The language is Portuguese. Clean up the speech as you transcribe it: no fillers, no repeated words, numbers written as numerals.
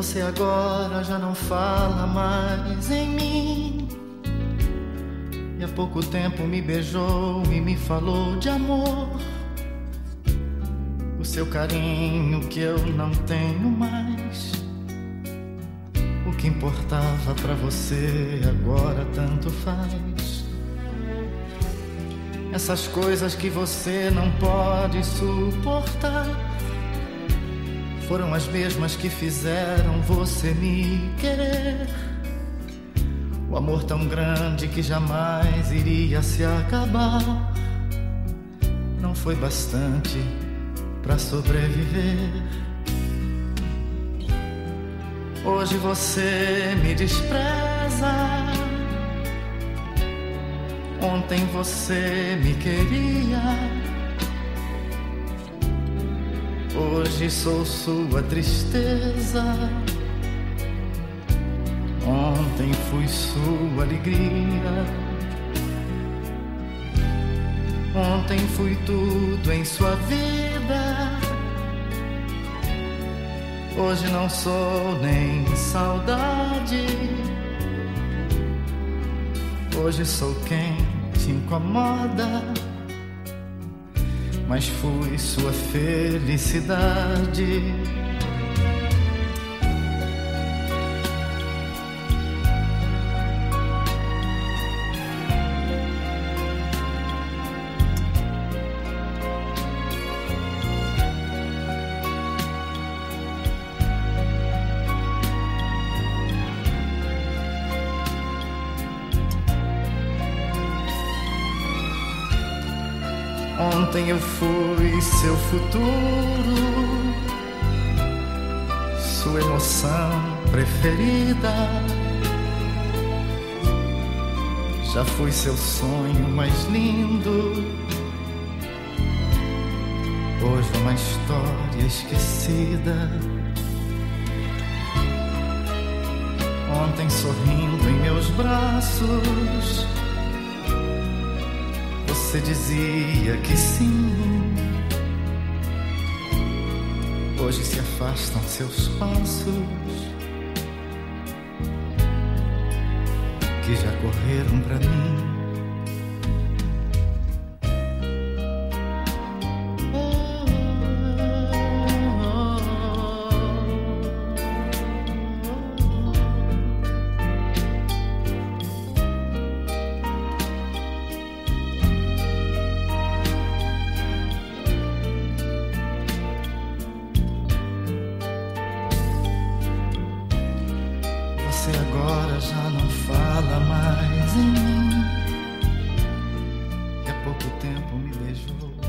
Você agora já não fala mais em mim. E há pouco tempo me beijou e me falou de amor. O seu carinho que eu não tenho mais. O que importava pra você agora tanto faz. Essas coisas que você não pode suportar foram as mesmas que fizeram você me querer. O amor tão grande que jamais iria se acabar não foi bastante pra sobreviver. Hoje você me despreza. Ontem você me queria. Hoje sou sua tristeza. Ontem fui sua alegria. Ontem fui tudo em sua vida. Hoje não sou nem saudade. Hoje sou quem te incomoda. Mas fui sua felicidade. Ontem eu fui seu futuro, sua emoção preferida. Já fui seu sonho mais lindo. Hoje uma história esquecida. Ontem sorrindo em meus braços, você dizia que sim. Hoje se afastam seus passos, que já correram pra mim. Você agora já não fala mais em mim. E há pouco tempo me beijou.